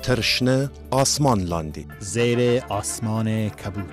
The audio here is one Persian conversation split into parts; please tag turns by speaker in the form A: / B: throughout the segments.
A: ترشنه آسمان لاندی
B: زیر آسمان کبود.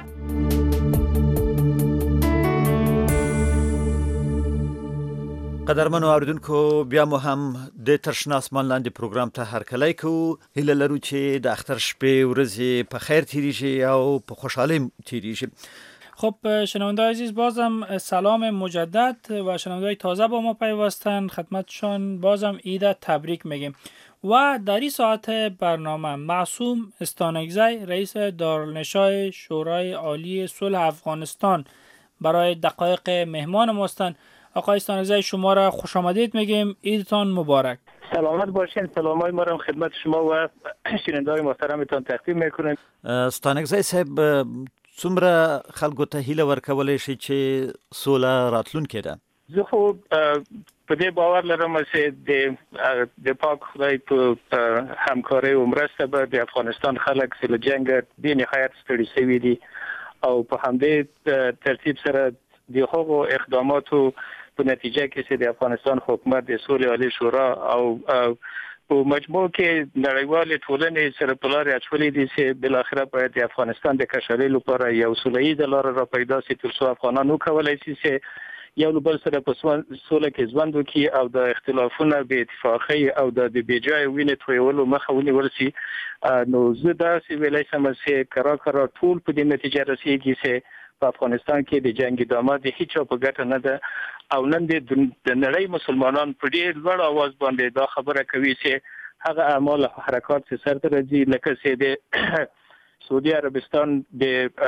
C: قدرمنو اوریدونکو بیا مو هم د ترشنه آسمان لاندې پروګرام ته هرکلی کوو. هیله لرو چې د اختر شپې ورځې په خیر تیریږي او په خوشحالۍ تیریږي.
D: خب شنونده‌های عزیز، بازم سلام مجدد و شنونده‌های تازه با ما پیوستن، خدمتشان بازم عید تبریک میگیم. و در این ساعت برنامه معصوم استانکزی رئیس دارالنشای شورای عالی صلح افغانستان برای دقایق مهمان ما هستند. آقای استانکزی، شما را خوش آمدید میگیم، عیدتان مبارک.
E: سلامت باشین. سلامای ما را خدمت شما و شنونده‌های محترمتان تقدیم میکنیم.
C: استانکزی صاحب، څومره خلکو ته هیله ورکولای شي چې سوله راتلونکې ده؟
E: زه خو په دې باور لرم چې د پاک خدای په همکارۍ او مرسته به د افغانستان خلک له جنګ بې نهایت ستړي شوي دي او په همدې ترتیب سره د هغو اقداماتو په نتیجه کې چې د افغانستان حکومت د صلح عالی شورا او په مجموع کې نړیوال ټولنې سره په لارې اچولې دي چې بالاخره باید د افغانستان د کشالۍ لپاره یو سوله‌ییز لار را پیدا شي تر څو افغانان وکولای شي چې یو بل سره په سوله کې ژوند وکړي او د اختلافونو به اتفاقی او د بیجای وینې تویولو مخه ونیول شي. نو زه دا چې ویلای شم چې کرا ټول په دې نتیجه رسیږي چې په افغانستان کې د جنگ ادامه د هیڅ په ګټه نه ده او نن د نړۍ مسلمانان په ډېر لوړ आवाज باندې دا خبره کوي چې هغه اعمال او حرکات چې سره راځي لکه چې د سعودي عربستان د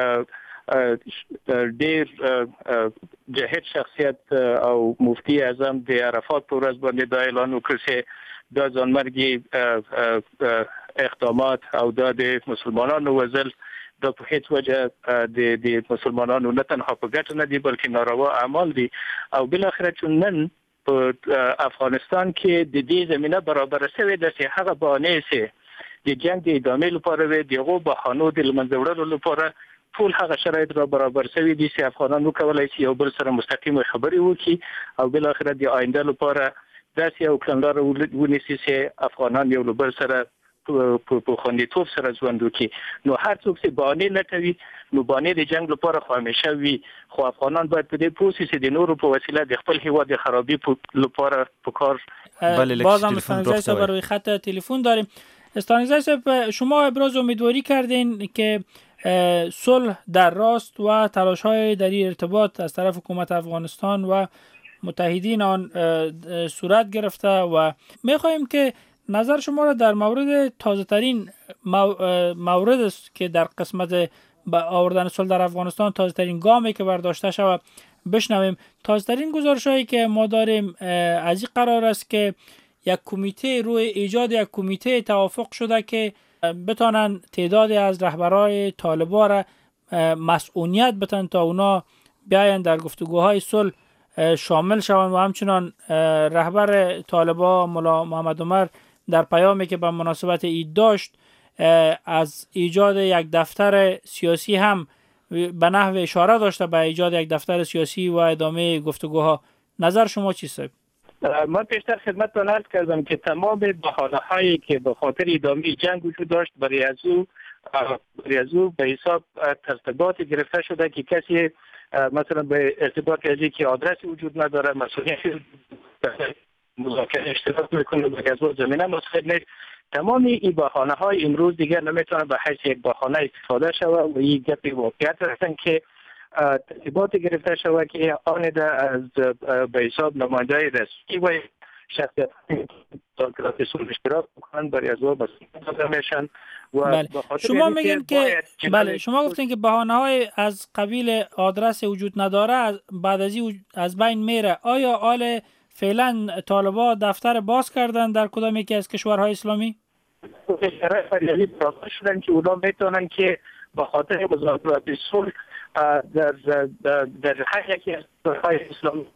E: ډېر جهاد شخصیت او مفتی اعظم د عرفات پر ورځ باندې دا اعلان وکړ چې د ځانمرګي اقدامات او د مسلمانانو وزل د په هیڅ وجه د مسلمانانو نه تنها په ګټه نه دي بلکې ناروا اعمال دي او بل اخر چې نن په افغانستان کې د دې زمينه برابر شوې ده چې هغه باندې چې د جنگ د ادامې لپاره وي دغه بهانو د منځوړلو لپاره ټول هغه شرایط را برابر شوي دي چې افغانان وکولای شي یو بل سره مستقیم خبرې وکړي او بل اخر د آینده لپاره داسې یو کلندار ونیسي چې افغانان یو بل سره په خوندیتوب سره ژوند وکړي. نو هر څوک چې باندې لټوي نو باندې د جنگ لپاره خو همیشه وي، خو افغانان باید په دې پوه شي چې د نورو په وسیله د خپل هیواد د خرابي لپاره په کار.
D: بازم استانکزی صاحب روی خط تلفن داریم. استانکزی صاحب، شما ابراز امیدواری کردین که صلح در راست و تلاش‌های در این ارتباط از طرف حکومت افغانستان و متحدین آن صورت گرفته و می‌خواهیم که نظر شما را در مورد تازه‌ترین مورد است که در قسمت آوردن صلح در افغانستان تازه‌ترین گامی که برداشته شود بشنویم. تازه‌ترین گزارش‌هایی که ما داریم از این قرار است که یک کمیته روی ایجاد یک کمیته توافق شده که بتانن تعدادی از رهبرای طالبان را مسئولیت بتن تا اونا بیاین در گفتگوهای صلح شامل شوند و همچنان رهبر طالبان ملا محمد عمر در پیامی که به مناسبت عید داشت از ایجاد یک دفتر سیاسی هم به نحو اشاره داشته به ایجاد یک دفتر سیاسی و ادامه گفتگوها. نظر شما چیست؟
E: من پیشتر خدمتتان عرض کردم که تمام بهانه‌هایی که به خاطر ادامه جنگ وجود داشت برای از او به حساب ترتیبات گرفته شده که کسی مثلا به ارتباط ازی که آدرسی وجود نداره، مسئولیت مذاکره اشتراک میکنه و از اون زمینه مسخر نیست. تمام این بهانه‌های امروز دیگر نمیتونه به حیث یک بهانه استفاده شود و این گپی واقعیت هستن که ترتیبات گرفته شود که آن ده از به حساب نماینده رسمی و شخصیت مذاکرات صلح اشتراک میکنن برای از اون مسئولیت میشن.
D: بله. شما میگین که بله، شما گفتین که بهانه‌های از قبیل آدرس وجود نداره بعد از بین میره. آیا آل فعلا طالبان دفتر باز کردن در کدام یکی از کشورهای اسلامی؟
E: شرایط فعلی برابر شدن که اونا میتونن که به خاطر مذاکرات صلح در هر یکی از کشورهای اسلامی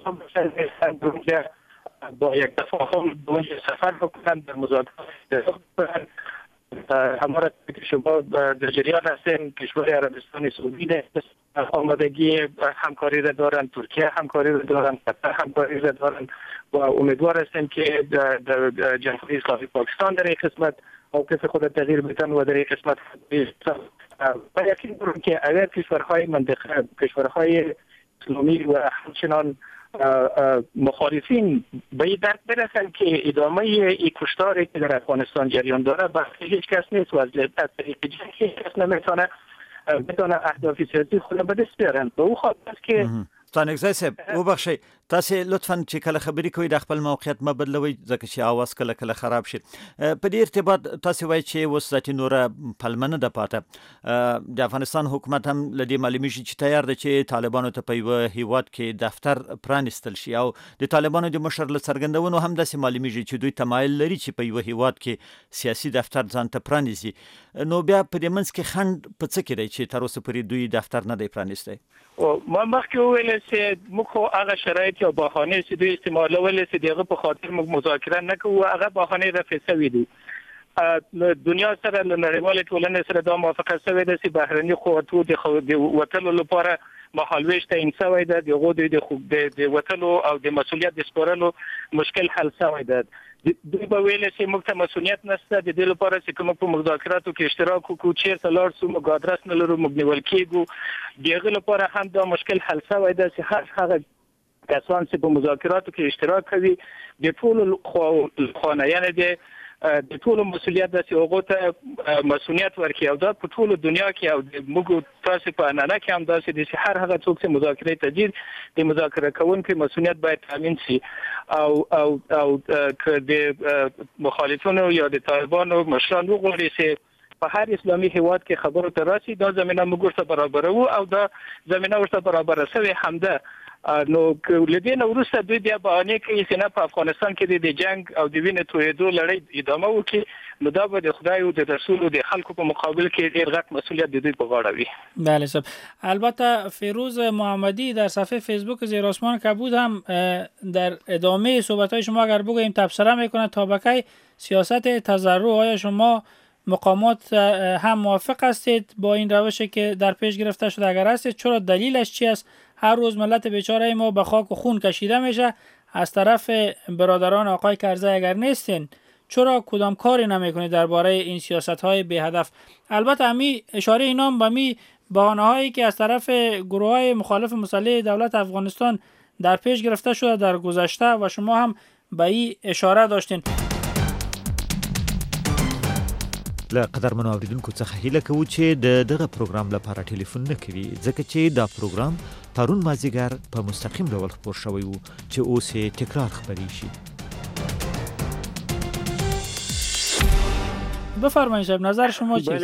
E: با یک تفاهم به سفر بکنن در مذاکرات. هماره که شما در جریان هستین کشور عربستان سعودی آمادگی همکاری را دارن، ترکیه همکاری را دارن، قطر همکاری را دارن و امیدوار هستیم که در جمهوری اسلامی پاکستان در این قسمت موقف خود تغییر بدن و در این قسمت و یقین دارم که اگر کشورهای منطقه، کشورهای اسلامی و همچنان مخالفین به این درک برسن که ادامه این کشتاری که در افغانستان جریان داره بحث هیچ کس نیست و از طریق جنگ هیچ کس نمیتونه اهداف سیاسی خود به دست بیارن. به او خاطر است که
C: ستانکزی صاحب وبخښئ تاسې لطفا چې کله خبرې کوئ د خپل موقعیت مه بدلوئ ځکه چې اواز کله کله خراب شي. په دې ارتباط تاسې وایئ چې اوس ذاتي نوره پلمه نه ده پاته. د افغانستان حکومت هم له دې معلومیږي چې تیار دی چې طالبانو ته په یوه هیواد کې دفتر پرانیستل شي او د طالبانو د مشر له څرګندونو هم داسې معلومیږي چې دوی تمایل لري چې په یوه هیواد کې سیاسي دفتر ځان ته پرانیزي. نو بیا په دې منځ کې خنډ په څه کې دی چې تر اوسه پورې دوی دفتر نه دی پرانیستی؟
E: ما مخکې وویل چې موږ خو هغه شرایط یا بهانې چې دوی استعمالول چې دغه په خاطر موږ مذاکره نه کوو هغه بهانې رفع شوي دي. دنیا سره له نړیوالې ټولنې سره دا موافقه شوې ده چې بهرني قوتو د وتلو لپاره مهالویش تعیین شوی ده، د هغو د وتلو او د مسؤلیت د سپارلو مشکل حل شوی ده. دوی به ویل چې موږ ته مسؤلیت نشته د دې لپاره چې کوم په مذاکراتو کې اشتراک وکړو، چیرته لاړ شو موږ ادرس نه لرو، موږ نیول کېږو. د هغې لپاره هم دا مشکل حل شوی ده چې هغه کسان چې په مذاکراتو کې اشتراک کوي د ټولو خواهانه یعنې د ټولو مسؤلیت ده چې هغو ته مسؤلیت ورکړي او دا په ټولو دنیا کې او موږ تاسې په انانه کې هم داسې دي چې هر هغه څوک چې مذاکرې ته ځي د مذاکره کوونکي مسؤلیت باید تامین شي او که د مخالفینو یا د طالبانو مشران وغواړي چې په هر اسلامي هیواد کې خبرو ته راشي دا زمینه موږ ورته برابروو او دا زمینه ورته برابره شوې هم ده. نو لدې نه وروسته دوی بیا بهانې کوي چې نه په افغانستان کې د جنگ او د وینې تویېدو لړۍ ادامه وکړي نو دا به د خدای او د رسول او د خلکو په مقابل کې ډېر غټ مسؤلیت د دوی په غاړه وي.
D: بله صاحب. البته فیروز محمدی در صفحه فیسبوک زیر آسمان کبود هم در ادامه صحبت‌های شما اگر بگوییم تبصره میکنه تا بکی سیاست تضرع آیا شما مقامات هم موافق هستید با این روشی که در پیش گرفته شده؟ اگر هستید چرا دلیلش چی است؟ هر روز ملت بیچاره ما به خاک و خون کشیده میشه از طرف برادران آقای کرزی. اگر نیستین چرا کدام کاری نمیکنید درباره این سیاست‌های بی هدف؟ البته امی اشاره اینام به می بهانه‌هایی که از طرف گروه‌های مخالف مسلح دولت افغانستان در پیش گرفته شده در گذشته و شما هم به این اشاره داشتین.
B: له قدرمنو اوریدونکو څخه هیله کوو چې دغه پروګرام لپاره ټلیفون نه کوي ځکه چې دا پروګرام پرون مازیګر په مستقیم ډول خپور شوی و چې اوس یې تکرار خپری شي.
D: بفرمایید صاحب نظر شما چیست؟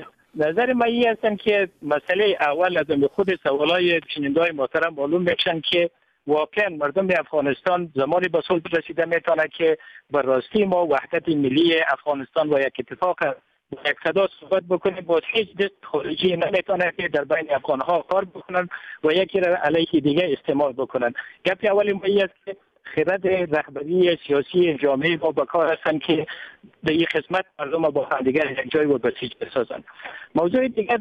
E: نظر من این هستن که مسئله اول از خود سوالای شنونده‌های محترم معلوم میشن که واقعا مردم افغانستان زمانی به صلح رسیده میتونه که به راستی ما وحدت ملی افغانستان و یک اتفاق یک صدا صحبت بکنیم با هیچ دست خارجی نمیتونه که در بین افغانها کار بکنن و یکی را علیه دیگه استعمال بکنن. گپ اولی ما است که خرد رهبری سیاسی جامعه ما به کار هستن که در این خدمت مردم با همدیگر یک جای و بسیج بسازن. موضوع دیگر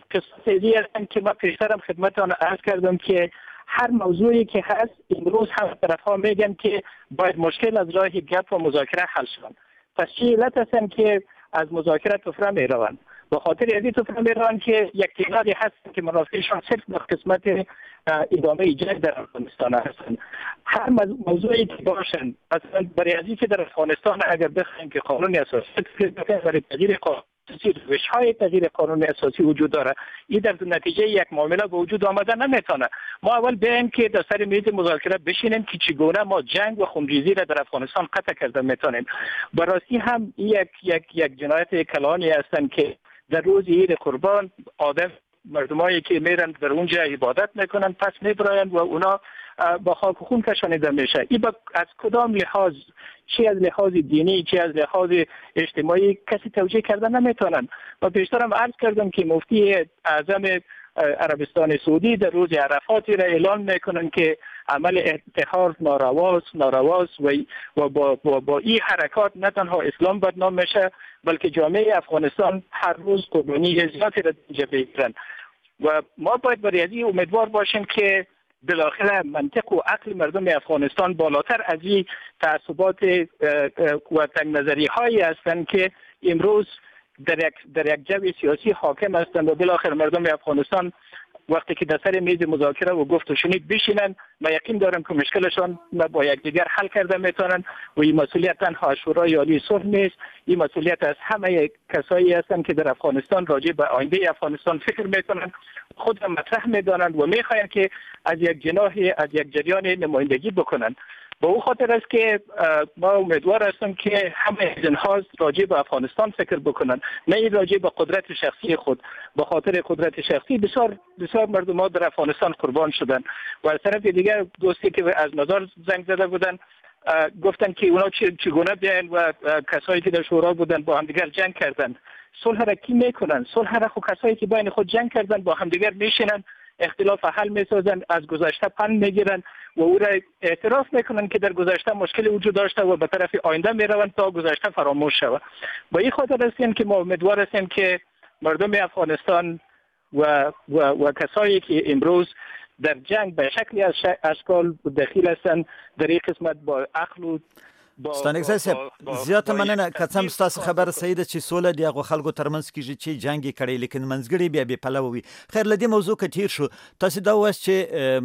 E: قصه هستن که ما پیشترم خدمتتان عرض کردم که هر موضوعی که هست امروز هم طرف‌ها میگن که باید مشکل از راه گپ و مذاکره حل شود. پس چی علت هستن که از مذاکره تفره میروند؟ به خاطر ازی تفره میروند که یک تعدادی هستن که منافعشان صرف به قسمت ادامه جنگ در افغانستان هستن. هر موضوعی که باشن مثلا برای ازی که در افغانستان اگر بخوایم که قانون اساسی برای تغییر قانون روش‌های تغییر قانون اساسی وجود داره، این در نتیجه یک معامله به وجود آمده نمیتونه. ما اول بیایم که در سر میز مذاکره بشینیم که چگونه ما جنگ و خونریزی را در افغانستان قطع کرده میتونیم. براستی هم یک جنایت کلانی هستند که در روز عید قربان آدم مردمایی که میرن در اونجا عبادت میکنن پس میبراین و اونا با خاک و خون کشانیده میشه. این از کدام لحاظ، چی از لحاظ دینی چی از لحاظ اجتماعی کسی توجیه کردن نمیتونن. و پیشترم عرض کردم که مفتی اعظم عربستان سعودی در روز عرفاتی را اعلان میکنن که عمل انتحار نارواست و با این حرکات نه تنها اسلام بدنام میشه بلکه جامعه افغانستان هر روز قربانی زیادی را اینجا بگیرن. و ما باید برای امیدوار باشیم که بالاخره منطق و عقل مردم افغانستان بالاتر از این تعصبات و تنگ نظری هایی هستند که امروز در یک جو سیاسی حاکم هستند و بالاخره مردم افغانستان وقتی که در سر میز مذاکره و گفت و شنید بشینن، من یقین دارم که مشکلشان با یکدیگر حل کرده میتونن و این مسئولیت تنها شورای عالی صلح نیست، این مسئولیت از همه کسایی هستند که در افغانستان راجع به آینده افغانستان فکر میکنن، خود را مطرح میدانند و میخواهند که از یک جناحی از یک جریان نمایندگی بکنند. به او خاطر است که ما امیدوار هستم که همه جنها راجع به افغانستان فکر بکنن، نه راجع به قدرت شخصی خود. به خاطر قدرت شخصی بسیار مردم ها در افغانستان قربان شدن و از طرف دیگر دوستی که از مزار زنگ زده بودن گفتن که اونا چگونه بیان و کسایی که در شورا بودن با همدیگر جنگ کردن. صلح را کی میکنن؟ صلح را خود کسایی که بین خود جنگ کردن با همدیگر میشینن، اختلاف حل میسازن، از گذشته پند میگیرن و او را اعتراف میکنن که در گذشته مشکل وجود داشته و به طرف آینده میروند تا گذشته فراموش شود. با این خاطر هستیم که ما امیدوار هستیم که مردم افغانستان و کسایی که امروز در جنگ به شکلی از اشکال دخیل هستند در این قسمت با عقل و
C: ستانګزی صاحب زیاته مننه که څه ستاسو خبره صحیح ده چې سوله د هغو خلکو ترمنځ کېږي چې جنګ یې کړی لیکن منځګړي بیا بې پلوه وي. خیر له دې موضوع که تیر شو، تاسو دا ووایاست چې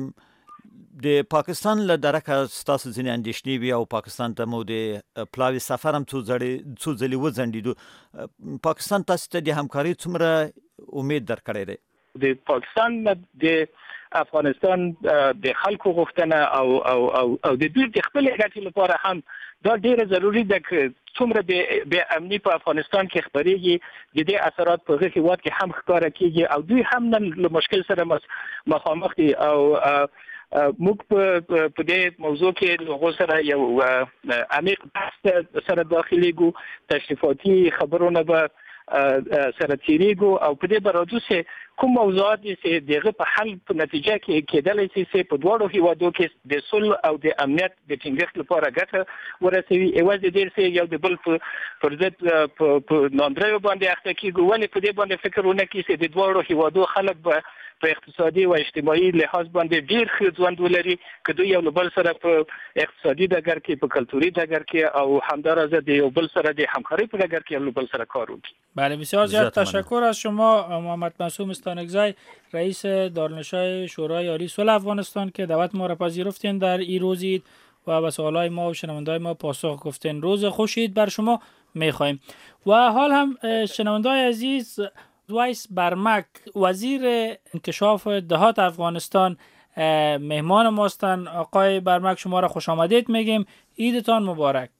C: د پاکستان له درکه ستاسو ځینې اندېښنې وي او پاکستان ته مو د پلاوي سفر هم څو ځلې وځنډېدو. پاکستان تاسو ته د همکارۍ څومره امید درکړی دی؟
E: د پاکستان د افغانستان د خلکو غوښتنه او د دوی د خپل ګټې لپاره هم دا ډیره ضروری ده که څومره به امنی په افغانستان کې خبرېږي د دې اثرات په هغه هیواد کې هم ښکاره کیږي او دوی هم نن له مشکل سره مخامخ دي او موږ په دې موضوع کې له سره یو عمیق بحث سره داخليږو، تشریفاتي خبرونه به سره تیریږو او په دې برادو سه کوم موضوعات چې دغه په حل په نتیجه کې کېدلی شي په دواړو هیوادو کې د صلح او د امنیت د ټینګښت لپاره ګټه ورسوي. یوازې ډېر څه یو د بل پر ضد په ناندریو باندې اخته کېږي، ولې په دې باندې فکر ونه کړي چې د دواړو هیوادو خلک به په اقتصادي و اجتماعي لحاظ باندې ډیر ښه ژوند ولري که دوی یو بل سره په اقتصادي ډګر کې، په کلتوري ډګر کې او همدارنګه د یو بل سره د همکارۍ په ډګر کې یو بل سره کار وکړي.
D: بله، بسیار زیاد تشکر از شما محمد معصوم استانکزی، رئیس دارالنشای شورای عالی صلح افغانستان که دعوت ما را پذیرفتین در این روزید و به سوالای ما و شنوندای ما پاسخ گفتین. روز خوشید بر شما می‌خواهیم. و حال هم شنوندای عزیز، وایس برمک وزیر انکشاف دهات افغانستان مهمان ماستن. آقای برمک شما را خوش آمدید میگیم، عیدتان مبارک.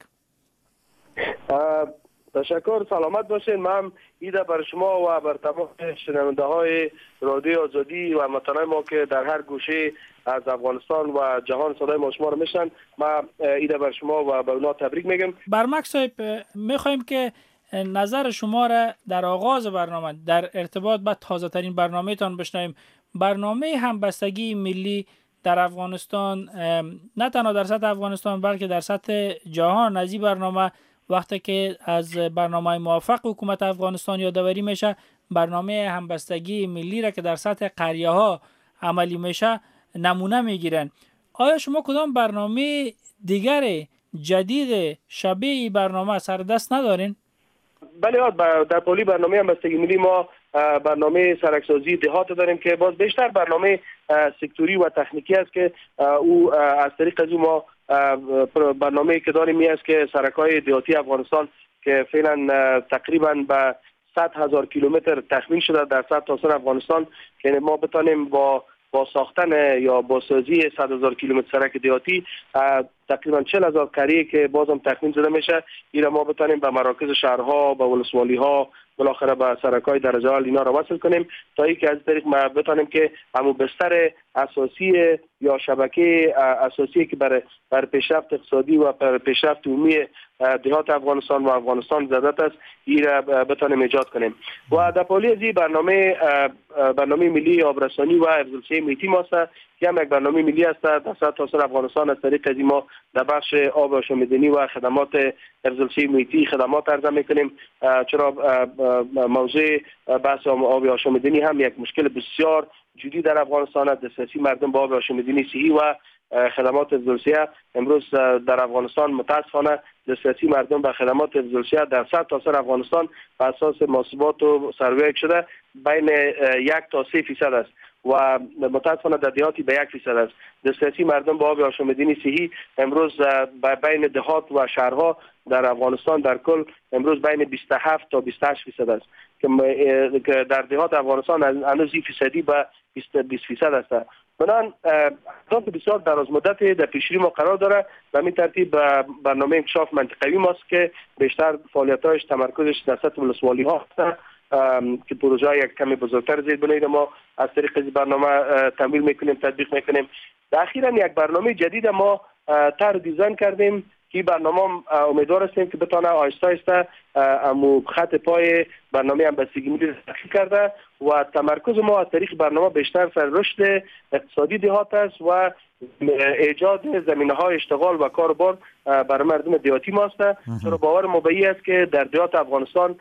F: تشکر، سلامت باشین. من عید بر شما و بر تمام شنونده های رادیو آزادی و هموطنان ما که در هر گوشه از افغانستان و جهان صدای ما شما رو میشن. من عید بر شما و به اونا تبریک میگم.
D: برمک صاحب، میخوایم که نظر شما را در آغاز برنامه در ارتباط با تازه ترین برنامه تان بشنویم. برنامه همبستگی ملی در افغانستان، نه تنها در سطح افغانستان بلکه در سطح جهان، از این برنامه وقتی که از برنامه موفق حکومت افغانستان یادآوری میشه، برنامه همبستگی ملی را که در سطح قریه ها عملی میشه نمونه میگیرن. آیا شما کدام برنامه دیگر جدید شبیه برنامه سر دست ندارین؟
F: بله، در پلی برنامه همبستگی ملی ما برنامه سرکسازی دهات داریم که باز بیشتر برنامه سکتوری و تکنیکی است که او از طریق از ما برنامه که داریم است که سرکای دهاتی افغانستان که فعلا تقریبا به 100,000 کیلومتر تخمین شده در سطح تاسر افغانستان که ما بتانیم با ساختن یا با سازی 100,000 کیلومتر سرک دهاتی تقریبا 40,000 کریه که بازم تخمین زده میشه، این ما بتانیم به مراکز شهرها، به ولسوالی ها، بالاخره به سرکای درجه اول اینا را وصل کنیم تا اینکه از طریق ما بتانیم که همون بستر اساسی یا شبکه اساسی که بر پیشرفت اقتصادی و بر پیشرفت عمومی دهات افغانستان و افغانستان ضرورت است، این را بتانیم ایجاد کنیم. و در پالی از این برنامه ملی آبرسانی و حفظ محیطی ما است که هم یک برنامه ملی است در سطح تاسر افغانستان. از طریق از ما در بخش آب آشامیدنی و خدمات حفظ محیطی خدمات عرضه میکنیم، چرا موضوع بحث آب آشامیدنی هم یک مشکل بسیار جدی در افغانستان است. دسترسی مردم به آب آشامیدنی صحی و خدمات حفظ الصحه امروز در افغانستان متاسفانه دسترسی مردم به خدمات حفظ الصحه در سرتاسر افغانستان بر اساس محاسبات و سروی شده بین 1 تا 3% است و متاسفانه در دهاتی به 1% است. دسترسی مردم به آب آشامیدنی صحی امروز بین دهات و شهرها در افغانستان در کل امروز بین 27 تا 28% است که در دهات افغانستان هنوز فیصدی به 20% است. بنان اهداف بسیار دراز مدت در پیش روی ما قرار داره. به این ترتیب برنامه انکشاف منطقوی ماست که بیشتر فعالیت‌هاش تمرکزش در سطح ولسوالی ها است که پروژه یک کمی بزرگتر زیر بنای ما از طریق این برنامه تمویل میکنیم، تطبیق میکنیم. اخیراً یک برنامه جدید ما طرح دیزاین کردیم که برنامه امیدوار هستیم که بتونه آهسته آهسته خط پای برنامه همبستگی ملی تحقیق کرده و تمرکز ما از طریق برنامه بیشتر سر رشد اقتصادی دهات است و ایجاد زمینه‌های اشتغال و کار بار برای مردم دهاتی ماست. چرا باور ما به این است که در دهات افغانستان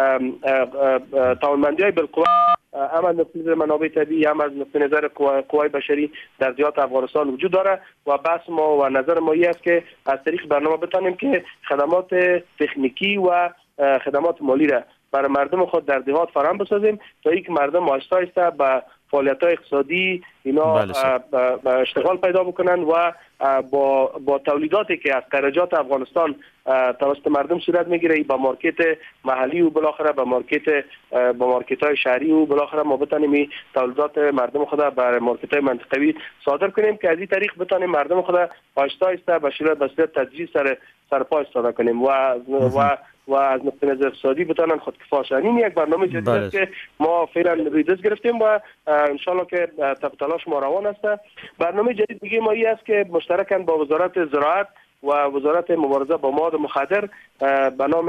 F: توانمندی‌های بالقوه هم از نقطه نظر منابع طبیعی هم از نقطه نظر قوای بشری در دهات افغانستان وجود داره و بحث ما و نظر ما این است که از طریق برنامه بتانیم که خدمات تکنیکی و خدمات مالی را برای مردم خود در دهات فراهم بسازیم تا اینکه مردم آهسته آهسته به فعالیت‌های اقتصادی اینا اشتغال پیدا بکنن و با تولیداتی که از خارجات افغانستان توسط مردم صورت میگیره با مارکت محلی و بالاخره با مارکت‌های شهری و بالاخره ما بتونیم تولیدات مردم خود برای مارکت‌های منطقوی صادر کنیم که از این طریق بتونیم مردم خود آهسته آهسته به صورت تدریج سر پا ایستاده کنیم و از نقطه نظر اقتصادی بتونن خودکفا شوند. این یک برنامه جدید است که ما فعلا روی دست گرفتیم و ان شاءالله که تلاش ما روان است. برنامه جدید دیگه ما این است که مشترکاً با وزارت زراعت و وزارت مبارزه با مواد مخدر به نام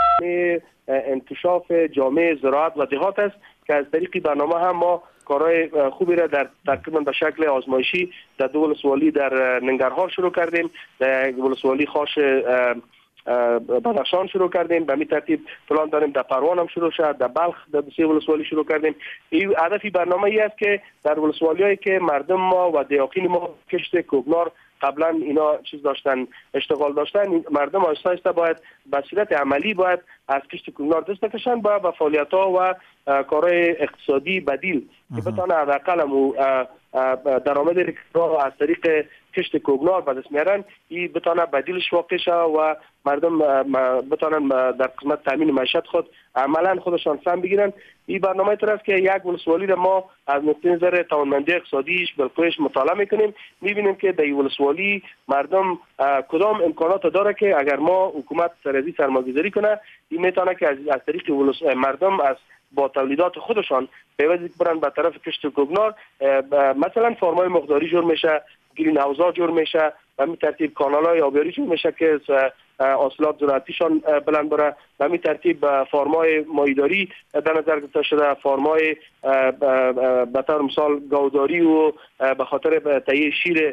F: انکشاف جامعه زراعت و دهات است که از طریق برنامه هم ما کارهای خوبی را در تقریبا به شکل آزمایشی در دو ولسوالی در ننگرهار شروع کردیم، در ولسوالی خاش بدخشان شروع کردیم، به همین ترتیب پلان داریم در پروان هم شروع شد، در بلخ در سه ولسوالی شروع کردیم. این هدف برنامه ای است که در ولسوالی‌هایی که مردم ما و دیاقین ما کشت کوکنار قبلا اینا چیز داشتن، اشتغال داشتن، مردم آهسته آهسته باید به صورت عملی باید از کشت کوکنار دست بکشن با فعالیت‌ها و کارهای اقتصادی بدیل که بتونه حداقل درآمد را از طریق کشت کوکنار به دست میارن این بتونه بدیلش واقع شه و مردم بتونن در قسمت تامین معیشت خود عملا خودشان سهم بگیرن. این برنامه طور است که یک ولسوالی را ما از نقطه نظر توانمندی اقتصادیش بالکلش مطالعه میکنیم، میبینیم که در این ولسوالی مردم کدام امکانات داره که اگر ما حکومت سرازی سرمایه‌گذاری کنه این میتونه که از طریق مردم از با تولیدات خودشان پیوندی برن به طرف کشت کوکنار، مثلا فرمای مقداری جور میشه، گرین هاوزا جور میشه، به همین ترتیب کانال‌های آبیاری جور میشه که حاصلات زراعتیشان بلند بره، به همین ترتیب فارمای ماهیداری در نظر گرفته شده، فارمای به طور مثال گاوداری و به خاطر تهیه شیر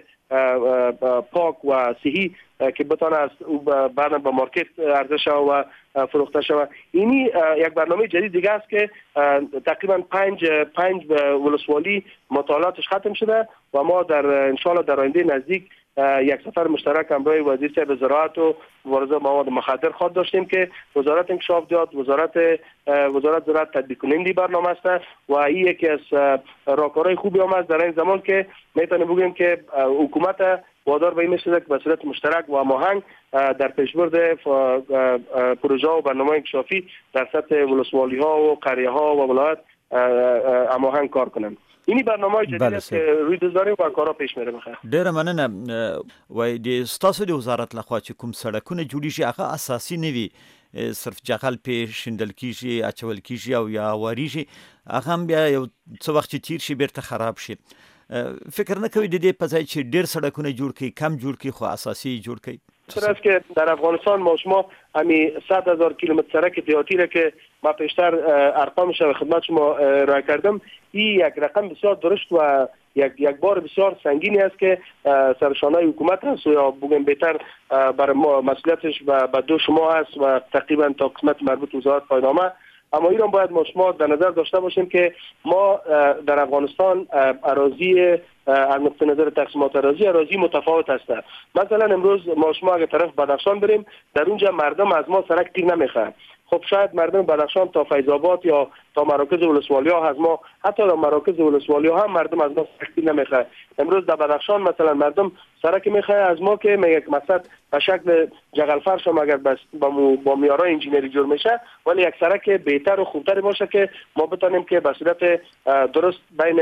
F: پاک و صحی که بتونه از بعدا به مارکت عرضه شود و فروخته شود. اینی یک برنامه جدید دیگه است که تقریبا 5 ولسوالی مطالعاتش ختم شده و ما در ان شاء الله در آینده نزدیک یک سفر مشترک همراه وزیر صاحب زراعت و مبارزه با مواد مخدر خود داشتیم که وزارت انکشاف داد، وزارت زراعت تطبیق کننده برنامه است و این یکی از راهکارهای خوبی هم است در این زمان که میتونیم بگیم که حکومت وادار به این میشه که به صورت مشترک و هماهنگ در پیشبرد پروژه و برنامه انکشافی در سطح ولسوالی ها و قریه ها و ولایت هماهنگ کار کنند. اینی برنامه جدید است که روی دست داریم و کارا پیش میره. بخیر
C: ډیره مننه. وای د ستاسو د وزارت لخوا چې کوم سړکونه جوړیږي هغه اساسي نه وي، صرف جغل په شندل کیږي، اچول کیږي او یا واریږي، هغه هم بیا یو څه وخت چې تیر شي بیرته خراب شي. فکر نه کوي د دې په ځای چې ډیر سړکونه جوړ کړي کم جوړ کړي خو اساسي جوړ کړي؟
F: است که در افغانستان ما شما همین 100,000 کیلومتر سرک دیهاتی را که ما پیشتر ارقامش رو خدمت شما ارائه کردم، این یک رقم بسیار درشت و یک بار بسیار سنگینی است که سرشانه حکومت است یا بگم بهتر برای ما مسئولیتش به دو شما است و تقریبا تا قسمت مربوط به وزارت پایدامه. اما ایران باید ما شما در نظر داشته باشیم که ما در افغانستان اراضی از نقطه نظر تقسیمات اراضی متفاوت است. مثلا امروز ما شما اگه طرف بدخشان بریم، در اونجا مردم از ما سرک تیر نمیخواه. خب شاید مردم بدخشان تا فیض آباد یا تا مراکز ولسوالی ها از ما، حتی در مراکز ولسوالی ها هم مردم از ما سرک تیر نمیخواه. امروز در بدخشان مثلا مردم سرک میخواه از ما که میگه مثلا به شکل جغل فرش هم اگر با معیارهای انجینری جور میشه، ولی یک سرک بهتر و خوبتر باشه که ما بتونیم که به صورت درست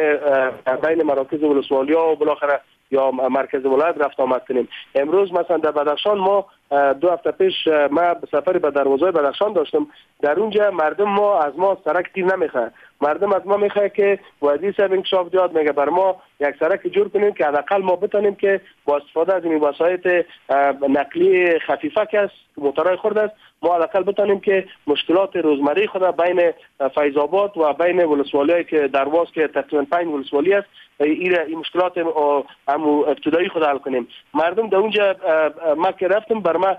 F: بین مراکز ولسوالی ها و بالاخره یا مرکز ولایت رفت آمد کنیم. امروز مثلا در بدخشان ما 2 هفته پیش ما سفری به دروازه بدخشان داشتم، در اونجا مردم ما از ما سرک تیر نمیخواه. مردم از ما میخواه که وزیر صاحب انکشاف داد میگه بر ما یک سرک جور کنیم که حداقل ما بتونیم که با استفاده از این وسایل نقلیه خفیفه که است موتورهای خرد است، ما حداقل بتونیم که مشکلات روزمره خود بین فیض آباد و بین ولسوالیایی که درواز که تقریبا 5 ولسوالی است این مشکلات ابتدایی خود حل کنیم. مردم در اونجا ما که رفتم بر ما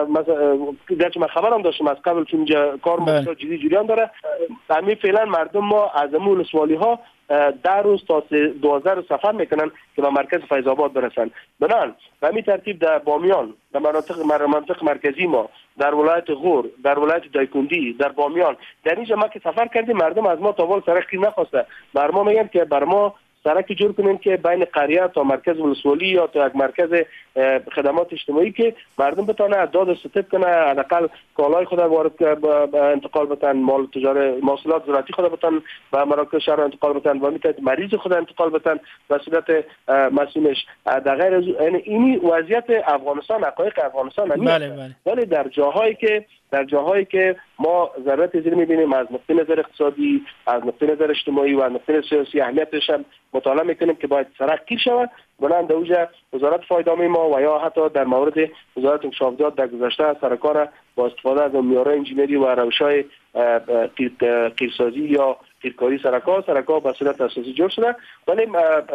F: گرچه من خبرم داشتم از قبل که اونجا کار مشکلات جدی جریان داره، همین فعلا مردم ما از ولسوالی ها 10 روز تا 12 روز سفر میکنن که به مرکز فیض آباد برسن. بنان به همین ترتیب در بامیان، در مناطق مرکزی ما، در ولایت غور، در ولایت دایکندی، در بامیان، در اینجا ما که سفر کردیم مردم از ما تا وال سرک تیر نخواسته. بر ما میگن که بر ما سرک جور کنیم که بین قریه تا مرکز ولسوالی یا تا یک مرکز خدمات اجتماعی که مردم بتونه از داد استفاده کنه، حداقل کالای خود وارد انتقال بدن، مال تجاری محصولات زراعتی خود بتن به مراکز شهر انتقال بدن و میتونه مریض خود انتقال بدن به صورت مسئولش. در غیر از اینی وضعیت افغانستان، حقایق افغانستان همین. ولی در جاهایی که ما ضرورت زیر میبینیم از نقطه نظر اقتصادی، از نقطه نظر اجتماعی و از نقطه نظر سیاسی اهمیتش هم مطالعه میکنیم که باید سرک تیر شود. بلند اوجه وزارت فایدامی ما و یا حتی در مورد وزارت انکشاف داد در گذشته سرکار با استفاده از معیارهای انجینری و روش‌های قیرسازی یا قیرکاری سرک‌ها به صورت اساسی جور شده. ولی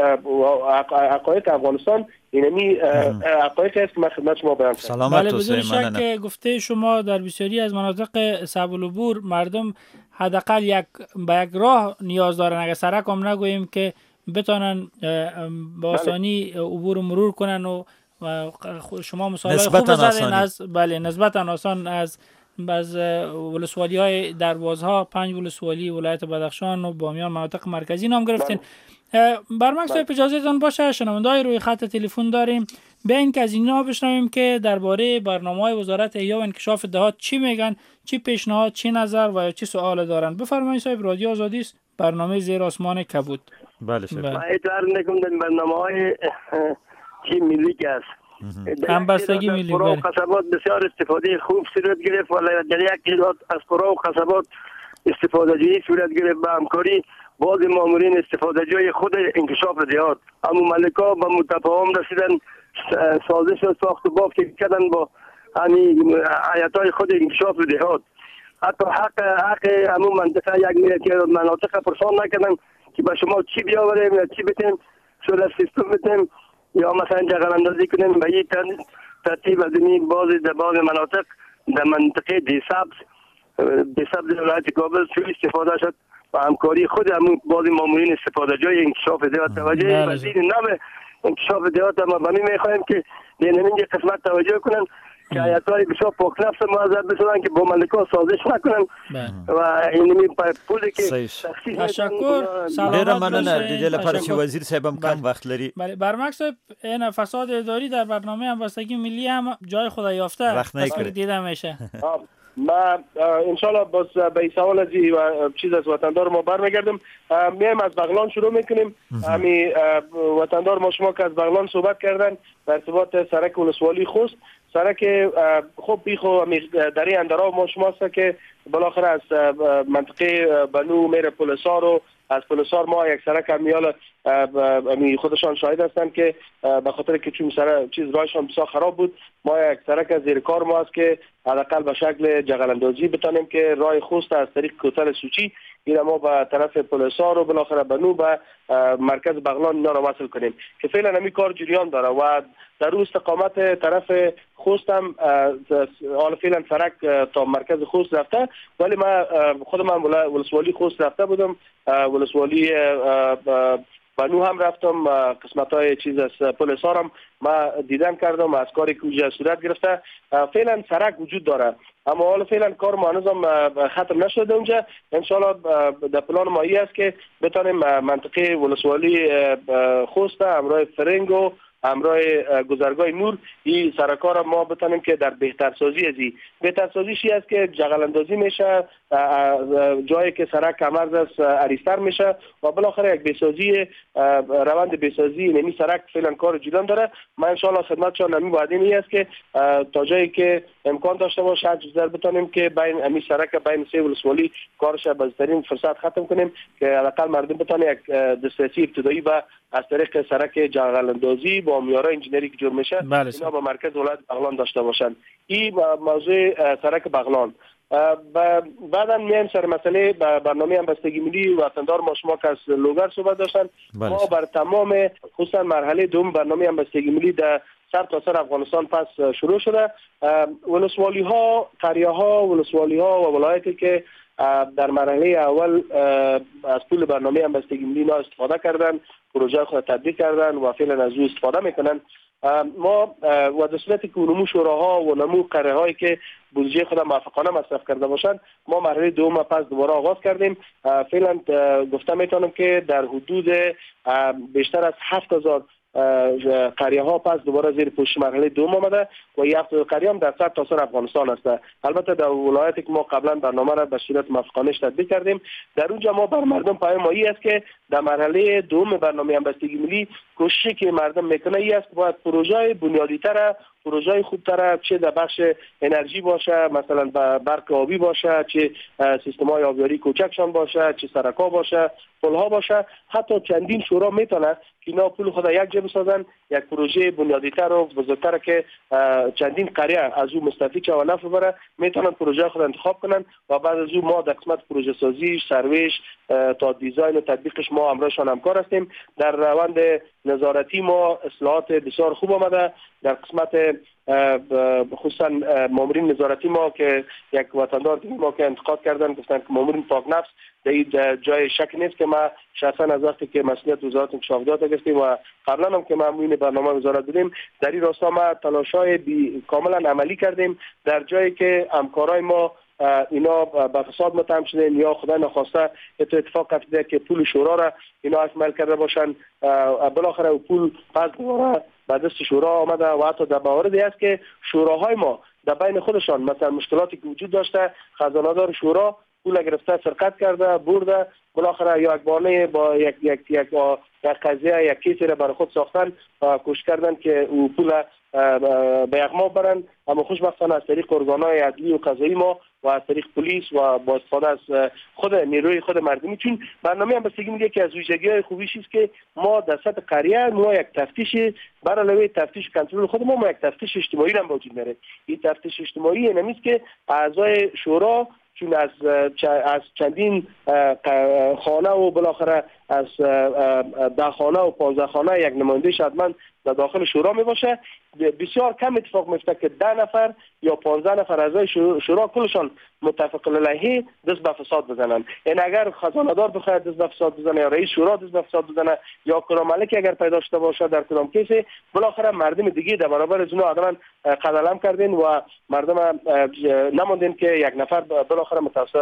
F: حقایق افغانستان اینمی حقایق است که من خدمت شما بیان کردم.
D: سلامت و بدون شک گفته شما در بسیاری از مناطق صعب العبور مردم حداقل به یک راه نیاز دارن، اگر سرک هم نگوییم که بتونن با آسانی عبور و مرور کنن و شما مثالای خوب زدین از نسبتا آسان از ولسوالی‌های دروازها، 5 ولسوالی ولایت بدخشان و بامیان مناطق مرکزی نام گرفتین. برمکس اجازهتون باشه شنونده‌های روی خط تلفن داریم، بیاین که از اینا بشنویم که درباره برنامه‌های وزارت احیا و انکشاف دهات چی میگن، چی پیشنهاد، چی نظر و چی سوال دارن. بفرمایید صاحب، رادیو آزادی است، برنامه زیر آسمان کبود.
C: بله شکر.
G: ما اطلاع نکنم در برنامه‌های چی ملی است.
D: همبستگی ملی.
G: قرا و قصبات بسیار استفاده خوب صورت گرفت، ولی در یک تعداد از قرا و قصبات استفاده جویی صورت گرفت به همکاری بعض مامورین استفاده جوی خود انکشاف دهات. اما ملکا به متفاهم رسیدن، سازش و ساخت و بافت کردن با هیئت‌های خود انکشاف دهات. حتی حق همون منطقه یک مناطق پرسان نکردن که به شما چی بیاوریم یا چی بتیم سولر سیستم بتیم یا مثلا جغل اندازی کنیم. به این ترتیب از این بعض مناطق در منطقه دیسبز ولایت کابل سوی استفاده شد و همکاری خود همون بعض مامورین استفاده جای انکشاف دهات. توجه وزیر نو انکشاف دهات ما به می میخواهیم که در این قسمت توجه کنن که هیئت‌های بسیار پاک نفس معذب بشن که با ملکا سازش نکنن و اینمی پولی که
D: تشکر.
C: سلامت باشید. دیگه لپاره چې وزیر صاحب هم کم وقت لري.
D: بله، برمکس این فساد اداری در برنامه همبستگی ملی هم جای خود یافته.
C: وقت نکرد
D: دیده میشه.
F: ما انشالله باز به این سوال از چیز از وطندار ما برمیگردم. میایم از بغلان شروع میکنیم. همی وطندار ما شما که از بغلان صحبت کردن در ارتباط سرک ولسوالی خوست، سرک خوب بیخو دری اندرا ما شما است که بالاخره از منطقه بنو میره پولسار و از پولسار ما یک سرک همیال خودشان شاهد هستند که به خاطر که چون چیز راهشان بسیار خراب بود، ما یک سرک از زیر کار ما است که حداقل به شکل جغل اندازی بتانیم که راه خوست از طریق کوتل سوچی این ما به طرف پولسار و بالاخره بنو به مرکز بغلان اینا رو وصل کنیم که فعلا همین کار جریان داره و در اون استقامت طرف خوست هم حالا فعلا سرک تا مرکز خوست رفته، ولی من خودم ولسوالی خوست رفته بودم، ولسوالی و نو هم رفتم قسمت‌های چیز از پل سارم ما دیدن کردم از کاری که اونجا صورت گرفته. فعلا سرک وجود داره اما حالا فعلا کار ما هنوزم ختم نشده اونجا. ان شاء الله در پلان ما است که بتونیم منطقه ولسوالی خوست همراه فرنگو همراه گذرگاه نور این سرکار ما بتونیم که در بهترسازی ازی بهترسازیش است که جغل اندازی میشه جایی که سرک کمرز است عریض‌تر میشه و بالاخره یک بسازی روند بسازی نمی سرک فعلا کار جدی داره. من ان شاء الله خدمتشان نمی وعده است که تا جایی که امکان داشته باشه جزر بتونیم که بین امی سرک بین سه ولسوالی کارش بهترین فرصت ختم کنیم که حداقل مردم بتونه یک دسترسی ابتدایی و از طریق سرک جغل اندازی با معیارهای انجینری که جور میشه اینا با مرکز ولایت بغلان داشته باشن. این موضوع سرک بغلان. بعدا میایم سر مسئله برنامه همبستگی ملی وطندار ما شما که از لوگر صحبت داشتن. ما بر تمام خصوصا مرحله دوم برنامه همبستگی ملی در سر تا سر افغانستان پس شروع شده. ولسوالی ها، قریه ها، ولسوالی ها و ولایتی که در مرحله اول از پول برنامه همبستگی ملی استفاده کردن، پروژه خود تطبیق کردن و فعلا از او استفاده میکنن. ما و در صورتی که نمو شوراها و نمو قریه هایی که بودجه خود موافقانه مصرف کرده باشند ما مرحله دوم پس دوباره آغاز کردیم. فعلا گفته میتونم که در حدود بیشتر از 7000 قریه ها پس دوباره زیر پوشش مرحله دوم آمده و 7000 قریه هم در سر تا سر افغانستان است. البته در ولایتی که ما قبلا برنامه را به صورت موافقانه تطبیق کردیم در اونجا ما بر مردم پیام مایی است که در مرحله دوم برنامه همبستگی ملی کوششی که مردم میکنه ای است که باید پروژه بنیادی تر پروژه خوبتر چه در بخش انرژی باشه مثلا برق آبی باشه چه سیستم های آبیاری کوچکشان باشه چه سرک‌ها باشه پل‌ها باشه حتی چندین شورا میتونه که اینا پول خود یک جا بسازن یک پروژه بنیادی‌تر و بزرگتر که چندین قریه از او مستفید شه و نفع ببره میتونن پروژه خود انتخاب کنن و بعد از او ما در قسمت پروژه سازی سرویش تا دیزاین و تطبیقش ما همراهشان همکار هستیم. در روند نظارتی ما اصلاحات بسیار خوب آمده. در قسمت خصوصا مامورین نظارتی ما که یک وطندار ما که انتقاد کردن گفتن که مامورین پاک نفس در جای شک نیست که ما شخصا از وقتی که مسئولیت وزارت انکشافات گرفتیم و قبلا هم که مامورین برنامه وزارت بودیم در این راستا ما تلاش‌های کاملا عملی کردیم. در جایی که همکارای ما اینا به فساد متهم شدن یا خدا نخواسته اتفاق افتاده که پول شورا را اینا اکمال کرده باشن بالاخره پول پس دوباره به دست شورا آمده و حتی در مواردی است که شوراهای ما در بین خودشان مثلا مشکلاتی که وجود داشته خزانه‌دار شورا پول گرفته سرقت کرده برده بالاخره یک بانه با یک قضیه یک کیسی را برای خود ساختن و کوشش کردن که او پول به اغما برن اما خوشبختانه از طریق ارگان‌های عدلی و قضایی ما و از طریق پلیس و با استفاده از خود نیروی خود مردمی چون برنامه همبستگی میگه که از ویژگی‌های خوبیش است که ما در سطح قریه ما یک تفتیش بر علاوه تفتیش کنترل خود ما یک تفتیش اجتماعی هم وجود داره. این تفتیش اجتماعی نمیست که اعضای شورا چون از چندین خانه و بالاخره از 10 خانه و 15 خانه یک نماینده شدمند در داخل شورا می باشه بسیار کم اتفاق میفته که 10 نفر یا 15 نفر اعضای شورا کلشان متفق علیه دست به فساد بزنن. این اگر خزانه دار بخواد دست به فساد بزنه یا رئیس شورا دست به فساد بزنه یا کراملک اگر پیدا شده باشه در کدام کیسی بالاخره مردم دیگه در برابر از اونها عملاً قدم کردین و مردم نموندین که یک نفر بالاخره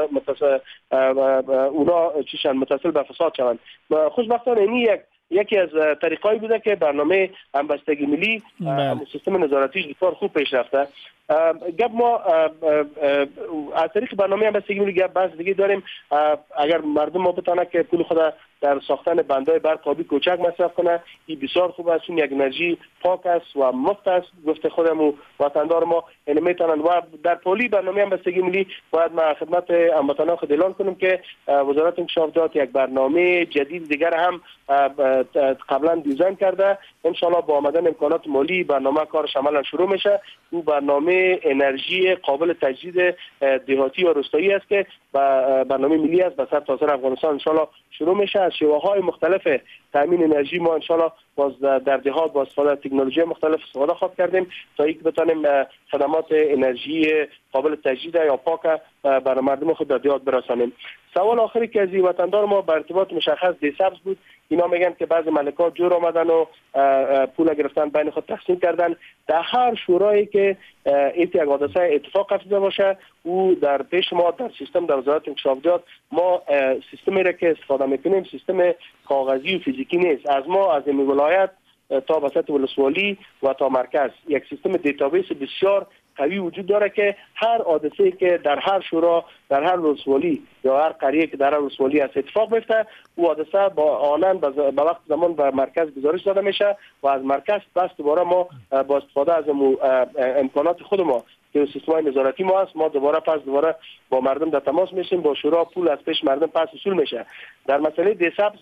F: اونا چیشن متصل به فساد شوند. خوشبختانه این یکی از طریقایی بوده که برنامه همبستگی ملی سیستم نظارتیش بسیار خوب پیش رفته. گپ ما از طریق برنامه همبستگی ملی گپ بحث دیگه داریم. اگر مردم ما بتونه که پول خود در ساختن بندهای برق آبی کوچک مصرف کنه این بسیار خوب است. این یک انرژی پاک است و مفت است گفته خودم و وطندار ما این میتونن و در پولی برنامه همبستگی ملی باید ما خدمت هموطنان خود اعلان کنیم که وزارت انکشافات یک برنامه جدید دیگر هم قبلا دیزاین کرده. ان شاء الله با آمدن امکانات مالی برنامه کارش عملا شروع میشه. او برنامه انرژی قابل تجدید دهاتی و روستایی است که برنامه ملی است به سر تا سر افغانستان ان شاء الله شروع میشه. از شیوه‌های مختلف تامین انرژی ما ان شاء الله باز در دهات با استفاده از تکنولوژی مختلف استفاده خواهد کردیم تا اینکه بتونیم خدمات انرژی قابل تجدید یا پاک برای مردم خود به یاد برسانیم. سوال آخری که از وطندار ما به ارتباط مشخص دیسبز بود. اینا میگن که بعضی ملکات جور آمدن و پول گرفتن بین خود تقسیم کردن. در هر شورایی که یک حادثه اتفاق افتاده باشه او در پیش ما در سیستم در وزارت انکشافات ما سیستمی را که استفاده میکنیم سیستم کاغذی و فیزیکی نیست. از ما از این ولایت تا وسط ولسوالی و تا مرکز یک سیستم دیتابیس بسیار قوی وجود داره که هر حادثه‌ای که در هر شورا در هر ولسوالی یا هر قریه که در هر ولسوالی از اتفاق بیفته او حادثه با آنن به وقت زمان به مرکز گزارش داده میشه و از مرکز پس دوباره ما با استفاده از امکانات خود ما که سیستم نظارتی ما است ما دوباره با مردم در تماس میشیم با شورا پول از پیش مردم پس وصول میشه. در مسئله دیسبز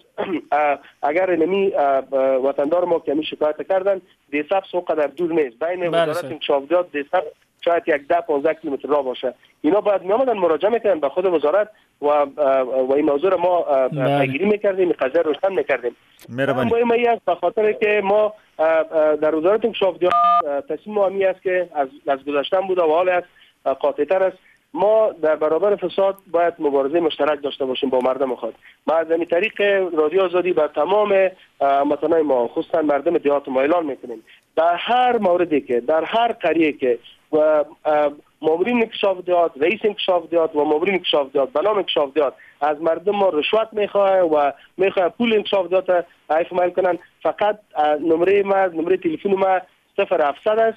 F: اگر نمی وطندار ما که می شکایت کردن دیسبز اونقدر دور نیست بین وزارت انکشافات دیسبز شاید 10-15 کیلومتر راه باشه. اینا باید می آمدن مراجعه میکنن به خود وزارت و این موضوع ما پیگیری میکردیم قضیه روشن میکردیم. مهم است به خاطر که ما در وزارت انکشافات تصمیم ما است که از گذشته بوده و حال است قاطع‌تر است. ما در برابر فساد باید مبارزه مشترک داشته باشیم با مردم خود. ما از این طریق رادیو آزادی به تمام هموطنان ما خصوصا مردم دیهات ما اعلان میکنیم در هر موردی که در هر قریه که مامورین انکشافات رئیس انکشافات و مامورین انکشافات به نام انکشافات از مردم ما رشوت میخواه و میخواه پول انکشافات حیف میل کنن فقط نمره تلفن ما 0700 است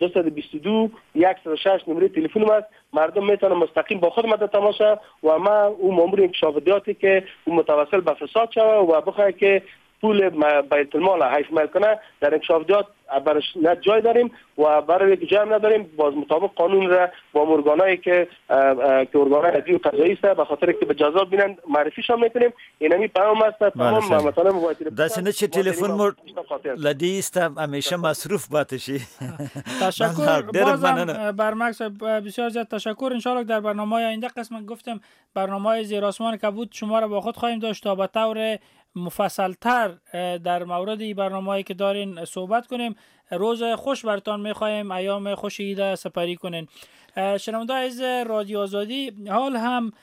F: 222 106 نمره تلفن است. مردم میتونن مستقیم با خود ما تماس و ما او مامور انکشافاتی که متوسل به فساد شوه و بخواه که پول بیت المال حیف میل کنه در انکشافات برش نه جای داریم و برای یک جای نداریم باز مطابق قانون را با ارگانایی که ارگانای عدلی و قضایی است به خاطر که به جزا بینن معرفیشون میکنیم. اینمی پیام است تمام مثلا موبایل
C: داسنه چې تلفن مو لدی است همیشه مصروف باتشی.
D: تشکر بازم برمکس بسیار زیاد تشکر. ان شاء الله در برنامه آینده قسم گفتم برنامه زیر آسمان کبود شما را با خود خواهیم داشت تا به طور مفصل‌تر در مورد این برنامه‌ای که دارین صحبت کنیم. روز خوش برتان می‌خوایم، ایام خوش عید سپری کنین. شنوندگان از رادیو آزادی حال هم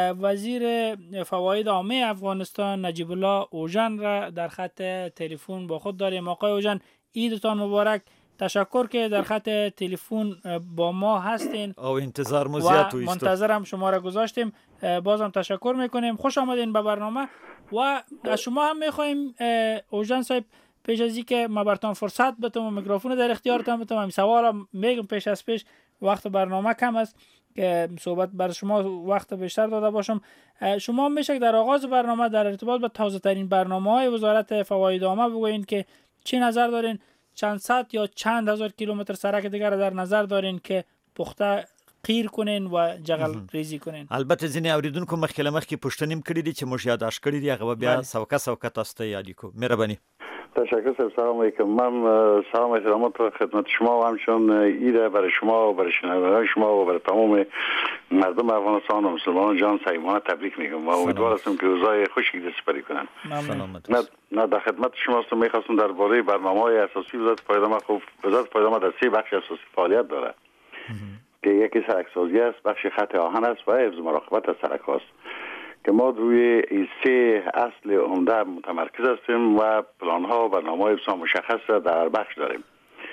D: وزیر فواید عامه افغانستان نجیب الله اوژن را در خط تلفن با خود داریم. آقای اوژن عیدتان مبارک. تشکر که در خط تلفن با ما هستین
C: او انتظار مو زیاد و
D: منتظرم شما را گذاشتیم. بازم تشکر میکنیم. خوش آمدین به برنامه و از شما هم میخوایم اوژن صاحب پیش از اینکه ما براتون فرصت بدم و میکروفون در اختیارتان بدم همین سوالم میگم پیش وقت برنامه کم است که صحبت بر شما وقت بیشتر داده باشم. شما میشه در آغاز برنامه در ارتباط با تازه ترین برنامه‌های وزارت فواید عامه بگوین که چه نظر دارین چند صد یا چند هزار کیلومتر سرک دیگر در نظر دارین که پخته قیر کنین و جغل ریزی کنین.
C: البته ځینې اوریدونکو مخکې پوښتنې کړې دي چې موږ یاداښت کړي دي هغه بیا سوکه تاسو ته یاد کو. مهرباني.
H: تشکر صاحب. سلام علیکم. من سلام و احترامات خدمت شما و همچنین ایده برای شما و برای شنوندگان شما و برای تمام مردم افغانستان و مسلمانان جان صمیمانه تبریک میگم و امیدوار هستم که روزای خوشی عید سپری کنن. نه در خدمت شما هستم. میخواستم درباره برنامه‌های اساسی وزارت فواید عامه وزارت فواید عامه در 3 بخش اساسی فعالیت داره که یکی سرکسازی است، بخش خط آهن است و حفظ مراقبت از سرک است که ما روی این 3 اصل عمده متمرکز هستیم و پلان ها و برنامه‌های بسیار مشخص در هر بخش داریم.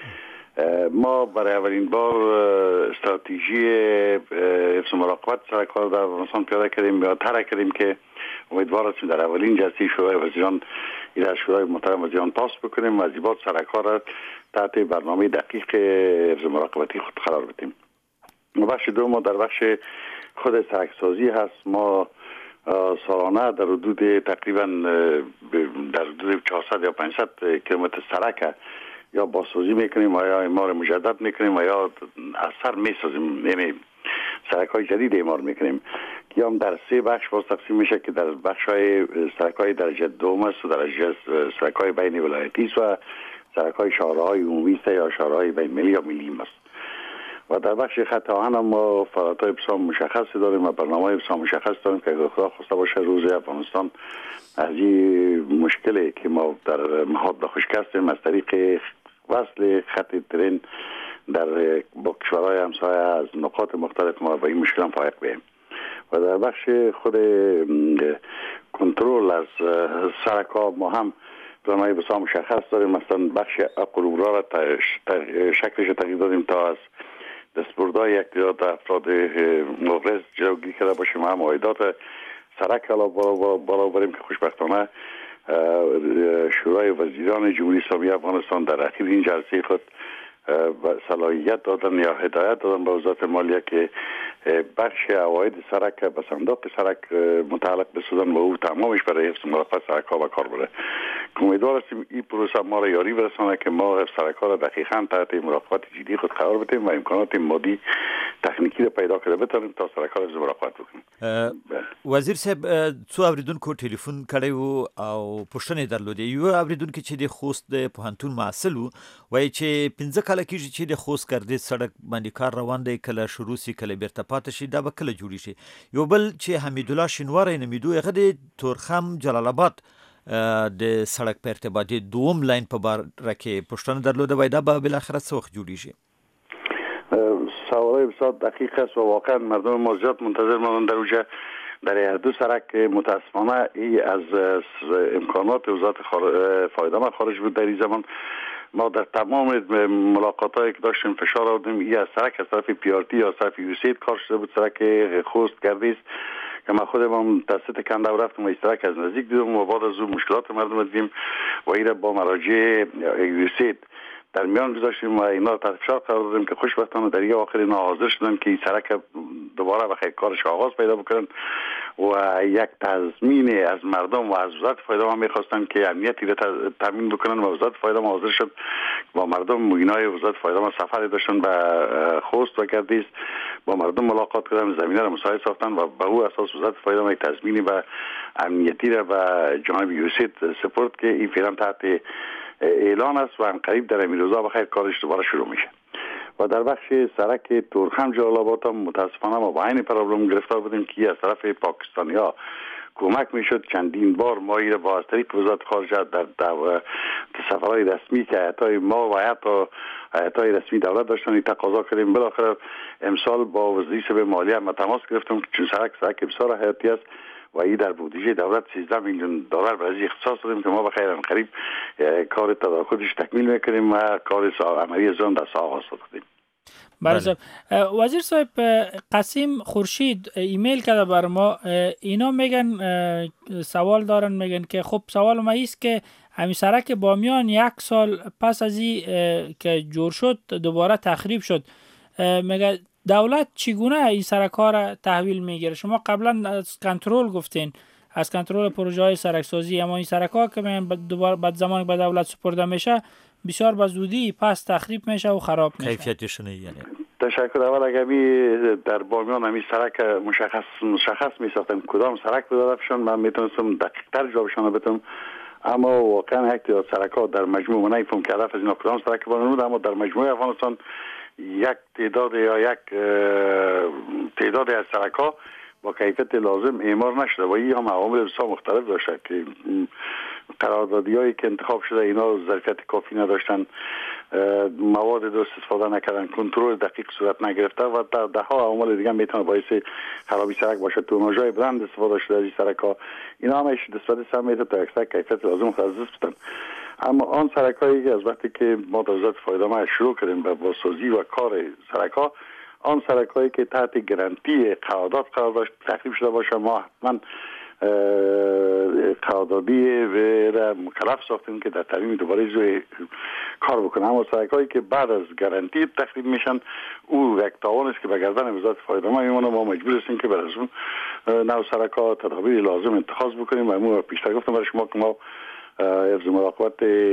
H: ما برای اولین بار استراتژی حفظ مراقبت سرک ها در افغانستان پیاده کردیم یا طرح کردیم که امیدوار هستیم در اولین جلسه شورای وزیران در شورای محترم وزیران پاس بکنیم و زیبات سرک ها را تحت برنامه دقیق حفظ مراقبتی خود قرار بدیم. بخش دوم در بخش خود سرکسازی هست. ما سالانه در حدود تقریبا در حدود 400 یا 500 کیلومتر سرک یا بازسازی میکنیم و یا اعمار مجدد میکنیم و یا از سر میسازیم، یعنی سرک های جدید اعمار میکنیم که هم در 3 بخش باز تقسیم میشه که در بخش های سرک های درجه دوم است و درجه سرک های بین ولایتی است و سرک های شهرهای عمومی است یا شهرهای بین ملی یا ملی است. و در بخش خط آهن هم ما فعالیت‌های بسیار مشخصی داریم و برنامه‌های بسیار مشخص داریم که اگر خدا خواسته باشه روز افغانستان از این مشکلی که ما در محاط خشک هستیم از طریق وصل خط ترین با کشورهای همسایه از نقاط مختلف ما با این مشکل هم فائق بیم و در بخش خود کنترل از سرکا ما هم برنامه بسیار مشخص داریم. مثلا بخش قلوبرا را شکلش تغییر دادیم تا از دستبردهای یک تعداد افراد مبرز جلوگیری کرده باشیم، هم عایدات سرک بالا بریم که خوشبختانه شورای وزیران جمهوری اسلامی افغانستان در اخیر این جلسه خود صلاحیت دادن یا هدایت دادن به وزارت مالیه که بخش عواید سرک به صندوق سرک متعلق بسازن و او تمامش برای حفظ مرافع سرک ها و کار بره. امیدوار هستیم این پروسه ما را یاری برسانه که ما حفظ سرک ها را دقیقاً تحت مراقبت جدی خود قرار بدیم و امکانات مادی تکنیکی را پیدا کرده بتونیم تا سرک ها را مراقبت بکنیم.
C: وزیر صاحب څو اوریدونکو ټلیفون کړی وو او پوښتنه درلودې. یو اوریدونکو چې د خوست د پوهنتون محصل وو وایي چې 15 کاله کېږي چې د خوست ګردې سړک باندې کار روان دی، کله شروع سي کله بیرته پاتې شي، دا به کله جوړی شي. یو بل چې حمید الله شینواری نمیدو هغه د تورخم جلال آباد د سړک په ارتباط د دوم لاین په بار کې پوښتنه درلوده وایي دا به بالاخره څه وخت جوړی شي.
H: سوالای بسیار دقیق است و واقعا مردم ما زیاد منتظر ماندن در اونجا. در هر دو سرک متاسفانه ای از امکانات وزارت فایده خارج بود. در این زمان ما در تمام ملاقاتایی که داشتیم فشار آوردیم ای از سرک از طرف پیارتی یا طرف یوسید کار شده بود، سرک خوست گردیز که ما خودم توسط کنده رفتم و این سرک از نزدیک دیدم و بعد از اون مشکلات مردم دیدیم و این با مراجع یوسید در میان گذاشتیم و اینا تحت فشار قرار دادیم که خوشبختانه در آخر اینا حاضر شدن که این سرک دوباره بخیر کارش آغاز پیدا بکنن و یک تضمین از مردم و از وزارت فایده ما میخواستن که امنیتی را تامین بکنن و وزارت فایده ما حاضر شد با مردم مینای وزارت فایده ما سفر داشتن به خوست و گردیز با مردم ملاقات کردن، زمینه را مساعد ساختن و به او اساس وزارت فایده ما یک تضمینی و امنیتی را به جناب یوسید سپرد که این فعلا تحت اعلان است و قریب در این روزا بخیر کارش دوباره شروع میشه. و در بخش سرک تورخم جلال آباد هم متاسفانه ما با این پرابلم گرفتار بودیم که از طرف پاکستانی‌ها کمک میشد. چندین بار ما این با از طریق وزارت خارجه در سفرهای رسمی که هیئت‌های ما و هیئت‌های رسمی دولت داشتن تقاضا کردیم. بالاخره امسال با وزیر به مالیه ما تماس گرفتم که سرک بسیار حیاتی است و این در بودجه دولت 13 میلیون دلار برای اختصاص دادیم که ما به خیر قریب کار تدارکاتش تکمیل میکنیم و کار عملی زون در آغاز دادیم.
D: بله صاحب. وزیر صاحب قاسم خورشید ایمیل کرده بر ما، اینا میگن سوال دارن، میگن که خب سوال ما است که همین سرک بامیان 1 سال پس از این که جور شد دوباره تخریب شد، میگه دولت چگونه این سرک‌ها را تحویل میگیره؟ شما قبلا از کنترل گفتین، از کنترل پروژه های سرکسازی، اما این سرک‌ها که دوباره بعد زمان به دولت سپرده میشه بسیار به زودی پس تخریب میشه و خراب میشه.
C: کیفیتش نه یعنی.
H: تشکر. اول اگر در بامیان همین سرک مشخص میساختم کدام سرک بود دادفشون من میتونستم دقیق‌تر جوابشون بدم، اما واقعا یک تعداد سرک‌ها در مجموع من نمیفهم که هدف از اینا کدام سرک بود، اما در مجموع افغانستان یک تعداد یا یک تعداد از سرک‌ها با کیفیت لازم اعمار نشده و این هم عوامل بسیار مختلف داشته که قراردادی‌هایی که انتخاب شده اینا ظرفیت کافی نداشتن، مواد درست استفاده نکردن، کنترل دقیق صورت نگرفته و ده ها عوامل دیگه میتونه باعث خرابی سرک باشه. توناژهای بلند استفاده شده از این سرک‌ها، اینا همش نسبت سم میتونه تا اکثر کیفیت لازم خود از دست بدن. اما آن سرک‌هایی که از وقتی که ما در وزارت فایده ما شروع کردیم به بازسازی و کار سرک‌ها، آن سرک‌هایی که تحت گارانتی قرارداد قرار داشت تخریب شده باشه، ما حتما قراردادی و مکلف ساختیم که در ترمیم دوباره روی کار بکنه. اما سرک‌هایی که بعد از گارانتی تخریب میشن او یک تاوان است که به گردن وزارت فایده ما میمونه. ما مجبور هستیم که بر از اون نوع سرک‌ها تدابیر لازم اتخاذ بکنیم و ما پیشتر گفتم برای شما که ما حفظ مراقبت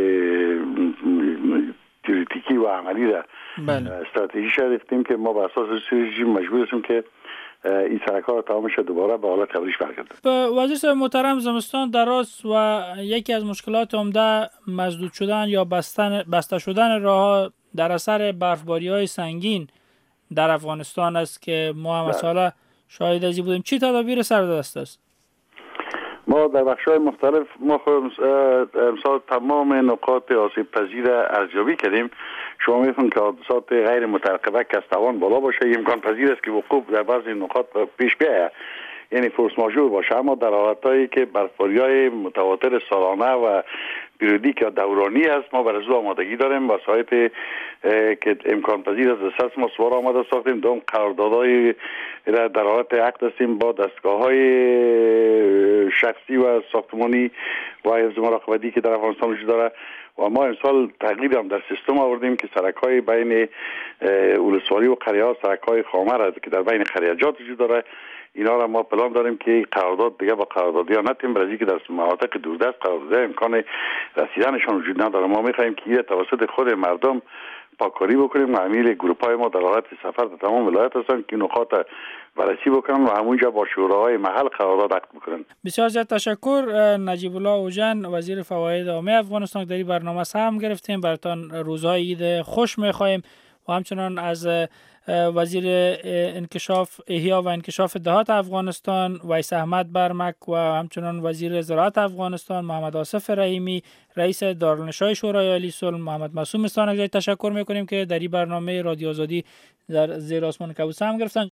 H: تئوریکی و عملی را استراتژی شدیم که ما بر اساس رژیم مجبور هستیم که این سرک‌ها را تمامش دوباره به حالت قبلیش برگردونیم.
D: وزیر صاحب محترم، زمستان دراز و یکی از مشکلات عمده مسدود شدن یا بسته شدن راه‌ها در اثر برفباری‌های سنگین در افغانستان است که ما هم سال شاهد از این بودیم. چی تدابیر سر دست است؟
H: ما در بخش‌های مختلف ما امسال تمام نقاط آسیب پذیر ارزیابی کردیم. شما می‌فهمید که حادثات غیر مترقبه که از توان بالا باشه امکان پذیر است که وقوع در بعضی نقاط پیش بیاید، یعنی فورس ماژور باشه. اما در حالتایی که برفباری‌های متواتر سالانه و پریودیک یا دورانی است ما برای آمادگی داریم. وسایط که امکان پذیر است دسترس ما سوار آماده ساختیم. دوم قراردادهای در حالت عقد هستیم با دستگاه‌های شخصی و ساختمانی و حفظ مراقبتی که در افغانستان وجود داره. و ما امسال تغییر هم در سیستم آوردیم که سرک‌های بین ولسوالی و قریه‌ها، سرک‌های خامر است که در بین خریجات وجود داره، اینا را ما پلان داریم که قرارداد دیگه با قراردادی‌ها نتیم، برای که در مناطق دوردست قرارداد امکان رسیدنشان وجود نداره. ما می‌خوایم که این توسط خود مردم پاکاری بکنیم و امیل گروپ‌های ما در حالت سفر در تمام ولایت هستن که نقاط بررسی بکنن و همونجا با شوراهای محل قرارداد عقد بکنن.
D: بسیار زیاد تشکر. نجیب الله اوجن، وزیر فواید عامه افغانستان، در این برنامه سهم گرفتیم. براتان روزهای عید خوش می‌خواهیم و همچنان از وزیر انکشاف احیا و انکشاف دهات افغانستان ویس احمد برمک و همچنان وزیر زراعت افغانستان محمد آصف رحیمی، رئیس دارالنشای شورای عالی صلح محمد معصوم استانکزی تشکر میکنیم که در این برنامه رادیو آزادی در زیر آسمان کابوس هم گرفتن.